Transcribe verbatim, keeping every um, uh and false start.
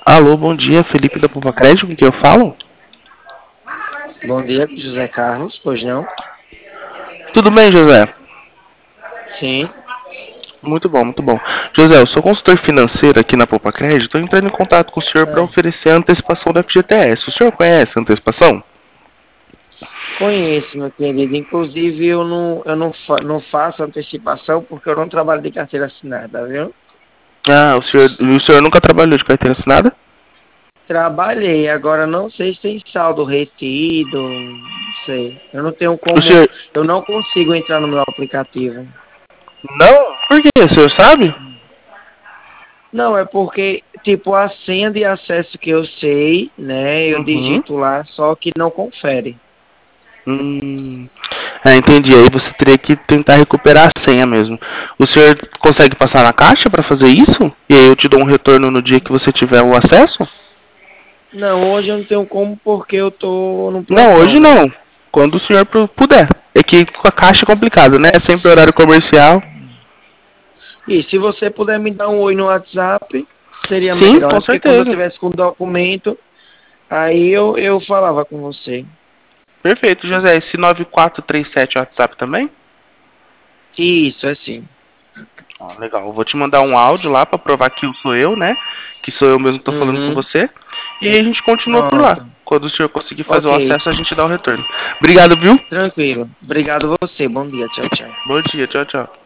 Alô, bom dia, Felipe da Poupa Crédito, com quem eu falo? Bom dia, José Carlos, pois não? Tudo bem, José? Sim. Muito bom, muito bom. José, eu sou consultor financeiro aqui na Poupa Crédito, estou entrando em contato com o senhor para Ah, oferecer a antecipação do F G T S. O senhor conhece a antecipação? conheço, meu querido. Inclusive, eu não, eu não, fa não faço antecipação porque eu não trabalho de carteira assinada, viu? Ah, o senhor, o senhor nunca trabalhou de carteira assinada? Trabalhei, agora não sei se tem saldo retido, não sei. Eu não tenho O como, senhor... eu não consigo entrar no meu aplicativo. Não? Por quê? O senhor sabe? Não, é porque, tipo, a senha de acesso que eu sei, né? Eu Uhum. digito lá, só que não confere. Hum... Ah, entendi. Aí você teria que tentar recuperar a senha mesmo. O senhor consegue passar na caixa para fazer isso? E aí eu te dou um retorno no dia que você tiver o acesso? Não, hoje eu não tenho como porque eu tô no Não, plantão, hoje né? não. Quando o senhor pu- puder. É que com a caixa é complicado, né? É sempre horário comercial. E se você puder me dar um oi no WhatsApp, seria Sim, melhor, com né? Porque quando eu certeza. tivesse com o documento, aí eu, eu falava com você. Perfeito, José. Esse nove quatro três sete é o WhatsApp também? Isso, é sim. Ah, legal. Eu vou te mandar um áudio lá pra provar que eu sou eu, né? Que sou eu mesmo que tô falando com Uhum, você. E aí a gente continua por lá. pronto. Quando o senhor conseguir fazer Ok, o acesso, a gente dá o retorno. Obrigado, viu? tranquilo. Obrigado você. Bom dia. Tchau, tchau. Bom dia, tchau, tchau.